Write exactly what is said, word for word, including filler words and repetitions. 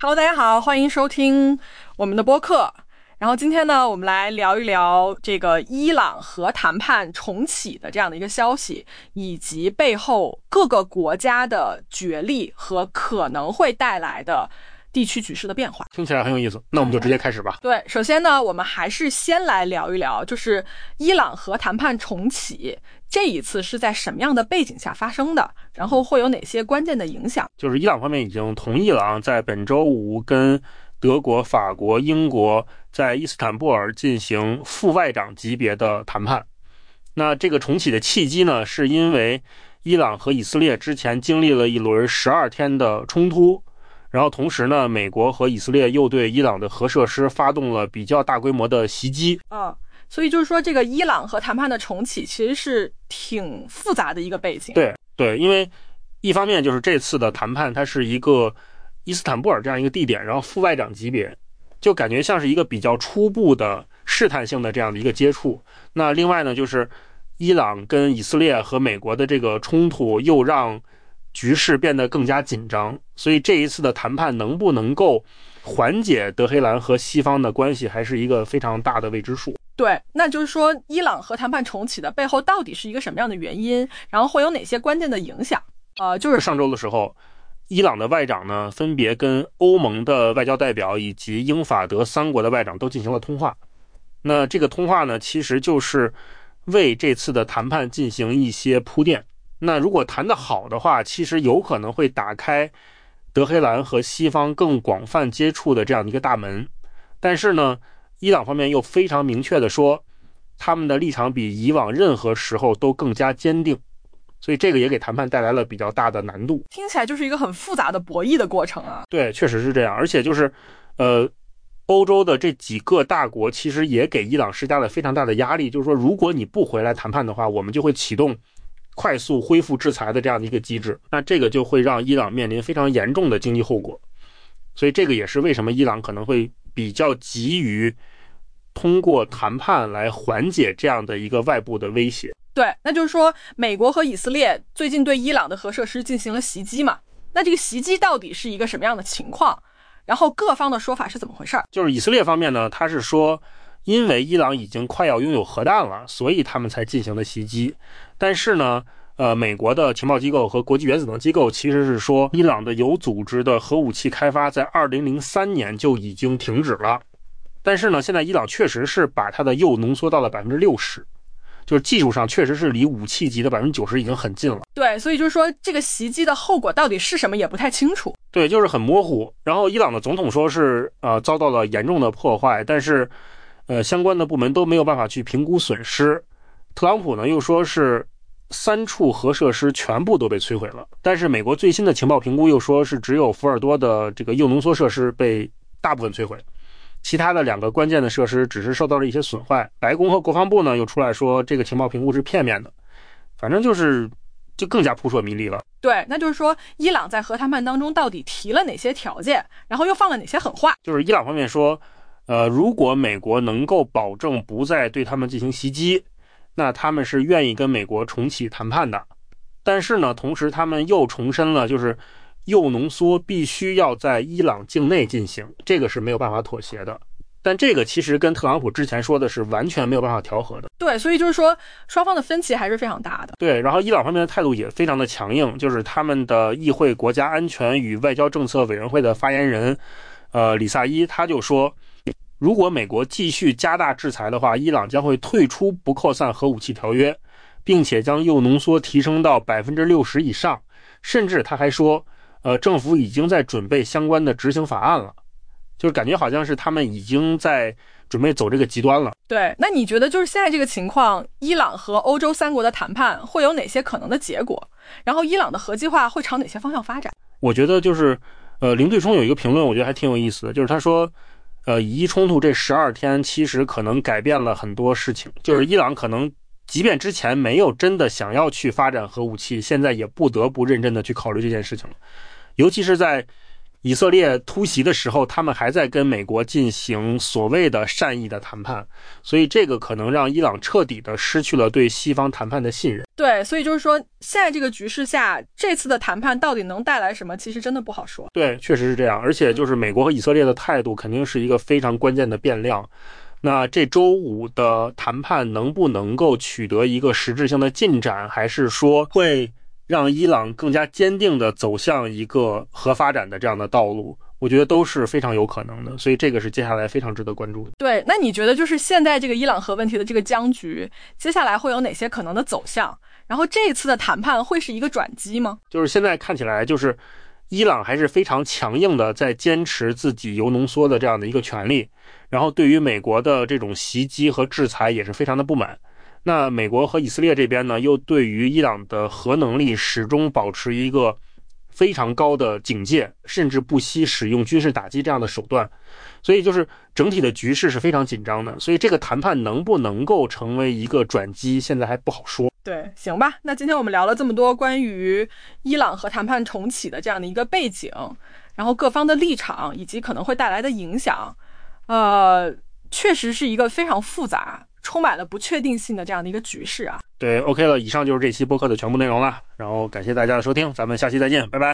Hello， 大家好，欢迎收听我们的播客。然后今天呢，我们来聊一聊这个伊朗核谈判重启的这样的一个消息，以及背后各个国家的角力和可能会带来的地区局势的变化。 听起来很有意思，那我们就直接开始吧。 对，首先呢，我们还是先来聊一聊，就是伊朗核谈判重启这一次是在什么样的背景下发生的，然后会有哪些关键的影响。 就是伊朗方面已经同意了在本周五跟德国、法国、英国在伊斯坦布尔进行副外长级别的谈判。那这个重启的契机呢，是因为伊朗和以色列之前经历了一轮十二天的冲突，然后同时呢，美国和以色列又对伊朗的核设施发动了比较大规模的袭击。 嗯，所以就是说这个伊朗核谈判的重启其实是挺复杂的一个背景。 对对，因为一方面就是这次的谈判它是一个伊斯坦布尔这样一个地点，然后副外长级别，就感觉像是一个比较初步的试探性的这样的一个接触。那另外呢，就是伊朗跟以色列和美国的这个冲突又让局势变得更加紧张，所以这一次的谈判能不能够缓解德黑兰和西方的关系，还是一个非常大的未知数。 对，那就是说伊朗核谈判重启的背后到底是一个什么样的原因，然后会有哪些关键的影响。呃，就是上周的时候，伊朗的外长呢，分别跟欧盟的外交代表以及英法德三国的外长都进行了通话。那这个通话呢，其实就是为这次的谈判进行一些铺垫。那如果谈得好的话，其实有可能会打开德黑兰和西方更广泛接触的这样的一个大门。但是呢，伊朗方面又非常明确的说，他们的立场比以往任何时候都更加坚定。所以这个也给谈判带来了比较大的难度， 听起来就是一个很复杂的博弈的过程啊。 对，确实是这样。而且就是呃，欧洲的这几个大国其实也给伊朗施加了非常大的压力，就是说如果你不回来谈判的话，我们就会启动快速恢复制裁的这样的一个机制，那这个就会让伊朗面临非常严重的经济后果。所以这个也是为什么伊朗可能会比较急于通过谈判来缓解这样的一个外部的威胁。 对，那就是说美国和以色列最近对伊朗的核设施进行了袭击嘛，那这个袭击到底是一个什么样的情况，然后各方的说法是怎么回事？ 就是以色列方面呢，他是说因为伊朗已经快要拥有核弹了，所以他们才进行了袭击。但是呢呃，美国的情报机构和国际原子能机构其实是说，伊朗的有组织的核武器开发在二零零三年就已经停止了。但是呢，现在伊朗确实是把它的铀浓缩到了百分之六十。就是技术上确实是离武器级的百分之九十已经很近了。 对，所以就是说这个袭击的后果到底是什么也不太清楚。 对，就是很模糊。然后伊朗的总统说是呃遭到了严重的破坏，但是呃相关的部门都没有办法去评估损失。特朗普呢又说是三处核设施全部都被摧毁了，但是美国最新的情报评估又说是只有福尔多的这个铀浓缩设施被大部分摧毁。其他的两个关键的设施只是受到了一些损坏。白宫和国防部呢又出来说这个情报评估是片面的，反正就是就更加扑朔迷离了。 对，那就是说伊朗在核谈判当中到底提了哪些条件，然后又放了哪些狠话。 就是伊朗方面说呃，如果美国能够保证不再对他们进行袭击，那他们是愿意跟美国重启谈判的。但是呢，同时他们又重申了就是铀浓缩必须要在伊朗境内进行，这个是没有办法妥协的。但这个其实跟特朗普之前说的是完全没有办法调和的。 对，所以就是说双方的分歧还是非常大的。 对，然后伊朗方面的态度也非常的强硬，就是他们的议会国家安全与外交政策委员会的发言人呃，李萨伊他就说，如果美国继续加大制裁的话，伊朗将会退出不扩散核武器条约，并且将铀浓缩提升到百分之六十以上。甚至他还说呃，政府已经在准备相关的执行法案了，就是感觉好像是他们已经在准备走这个极端了。 对，那你觉得就是现在这个情况，伊朗和欧洲三国的谈判会有哪些可能的结果？然后伊朗的核计划会朝哪些方向发展？ 我觉得就是呃，林对冲有一个评论我觉得还挺有意思的，就是他说呃，以伊冲突这十二天其实可能改变了很多事情，就是伊朗可能即便之前没有真的想要去发展核武器，现在也不得不认真的去考虑这件事情了。尤其是在以色列突袭的时候，他们还在跟美国进行所谓的善意的谈判，所以这个可能让伊朗彻底的失去了对西方谈判的信任。 对，所以就是说现在这个局势下，这次的谈判到底能带来什么，其实真的不好说。 对，确实是这样，而且就是美国和以色列的态度肯定是一个非常关键的变量。那这周五的谈判能不能够取得一个实质性的进展，还是说会让伊朗更加坚定地走向一个核发展的这样的道路，我觉得都是非常有可能的，所以这个是接下来非常值得关注的。 对，那你觉得就是现在这个伊朗核问题的这个僵局，接下来会有哪些可能的走向？然后这一次的谈判会是一个转机吗？ 就是现在看起来，就是伊朗还是非常强硬的在坚持自己铀浓缩的这样的一个权利，然后对于美国的这种袭击和制裁也是非常的不满。那美国和以色列这边呢，又对于伊朗的核能力始终保持一个非常高的警戒，甚至不惜使用军事打击这样的手段，所以就是整体的局势是非常紧张的。所以这个谈判能不能够成为一个转机，现在还不好说。 对，行吧，那今天我们聊了这么多关于伊朗核谈判重启的这样的一个背景，然后各方的立场以及可能会带来的影响，呃，确实是一个非常复杂充满了不确定性的这样的一个局势啊。 对 OK 了，以上就是这期播客的全部内容了，然后感谢大家的收听，咱们下期再见，拜拜。